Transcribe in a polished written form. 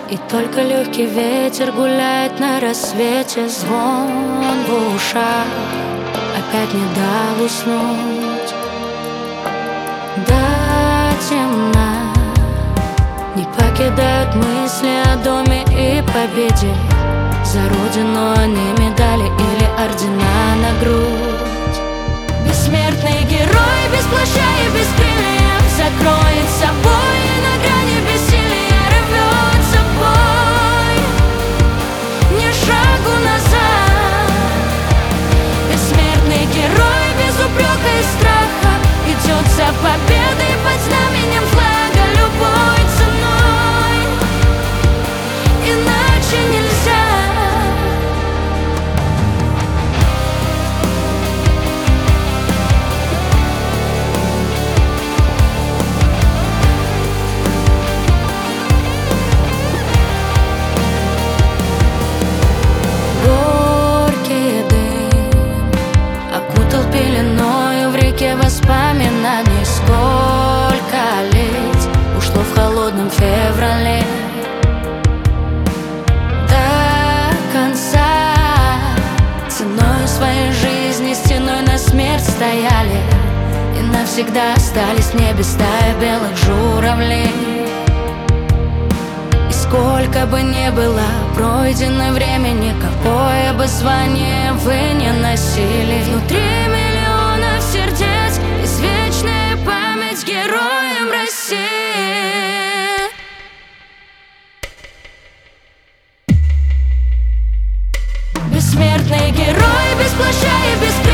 И только легкий ветер гуляет на рассвете, звон в ушах опять не дал уснуть. До темна не покидают мысли о доме и победе. За родину они медали или ордена на грудь. Бессмертный герой без плаща и без крыльев закроет собой и на грани бессилия рвется бой. Не шагу назад. Бессмертный герой без упрека и страха идет за победой под знаменем флага любой ценой. Иначе нельзя. Воспоминаний сколько лет ушло в холодном феврале. До конца ценой своей жизни стеной на смерть стояли и навсегда остались в небе стая белых журавлей. И сколько бы ни было пройдено времени, какое бы звание вы не носили, внутри миллионов сердец извечная память героям России. Бессмертный герой без плаща и без